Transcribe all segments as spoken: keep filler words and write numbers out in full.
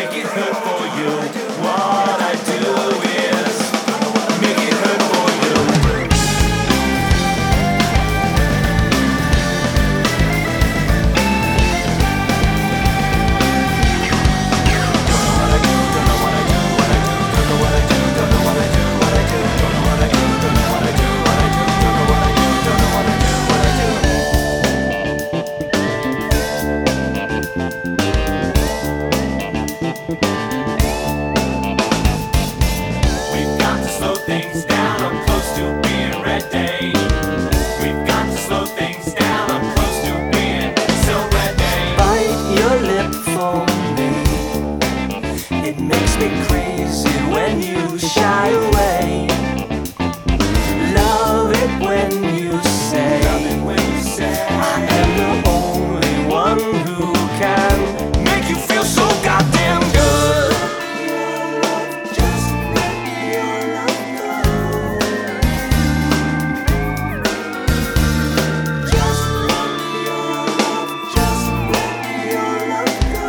make it hurt for you. What I do is make it hurt for you. Don't know what I do, don't know what I do, what I do, don't know what I do, don't know what I do, what I do, don't know what I do, don't know what I do, what I do, don't know what I do, don't know what I do, what I do. We've got to slow things down, I'm close to being ready. We've got to slow things down, I'm close to being so ready. Bite your lip for me. It makes me crazy when you shy away. Love it when you say, Love it when you say I am the only one who can make you feel so goddamn good. just let your love go. Just let your love, just let your love go.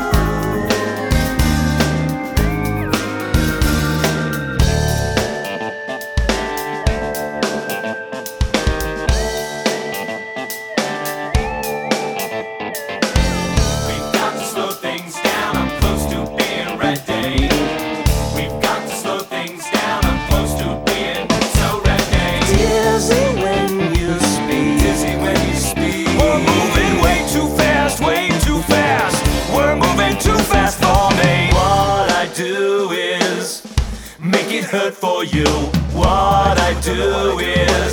We've got to slow things down, I'm close to being ready. We've got to slow things down, I'm close to being so ready. Dizzy when you speak. Dizzy when you speak. We're moving way too fast, way too fast. We're moving too fast for me. What I do is make it hurt for you. What I do is